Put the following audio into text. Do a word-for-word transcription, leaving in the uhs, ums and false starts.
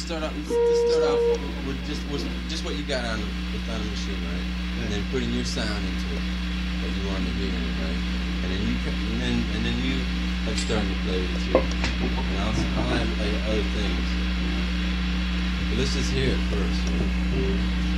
just start off. Let's just start off with just with just what you got on the on the machine, right? And then putting your sound into it, what you want to hear, right? And then you ca- and then and then you like starting to play with it too. And I'll I'll have like other things. But let's just hear it first. Right?